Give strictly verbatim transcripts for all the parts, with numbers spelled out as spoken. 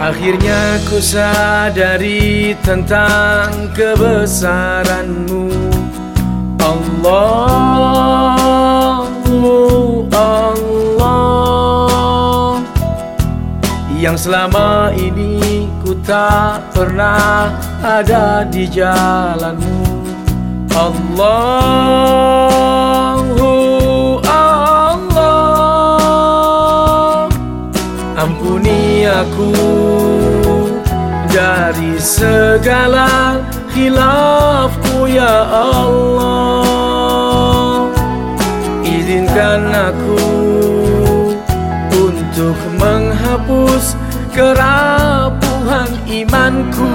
Akhirnya ku sadari tentang kebesaran-Mu, Allahu Allah, yang selama ini ku tak pernah ada di jalan-Mu. Allahu Allah, ampuni aku dari segala khilafku ya Allah. Izinkan aku untuk menghapus kerapuhan imanku.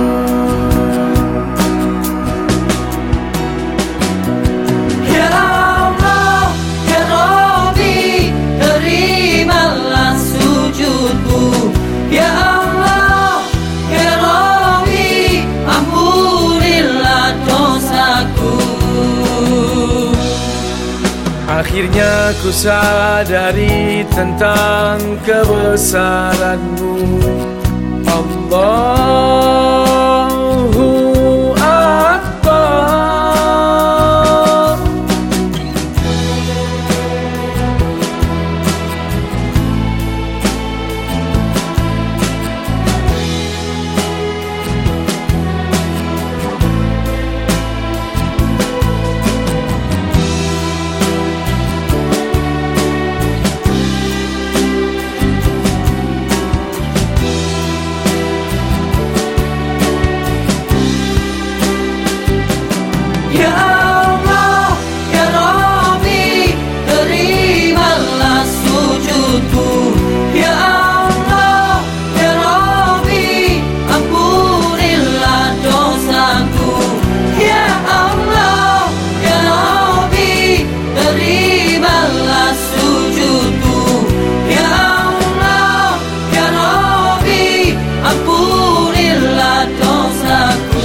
Ya Allah, ya Rabbi, terimalah sujudku. Ya Allah, ya Rabbi, ampunilah dosaku. Akhirnya ku sadari tentang kebesaran-Mu, Allahu Akbar. Ya Allah, ya Rabbi, terimalah sujudku. Ya Allah, ya Rabbi, ampunilah dosaku. Ya Allah, ya Rabbi, terimalah sujudku. Ya Allah, ya Rabbi, ampunilah dosaku.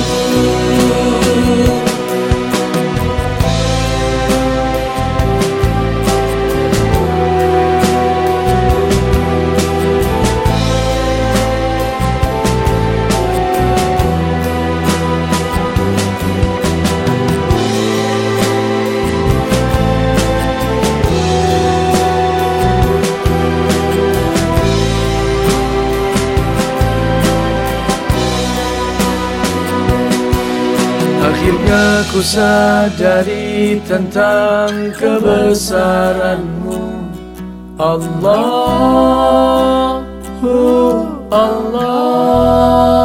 Akhirnya ku sadari tentang kebesaran-Mu, Allahu Allah.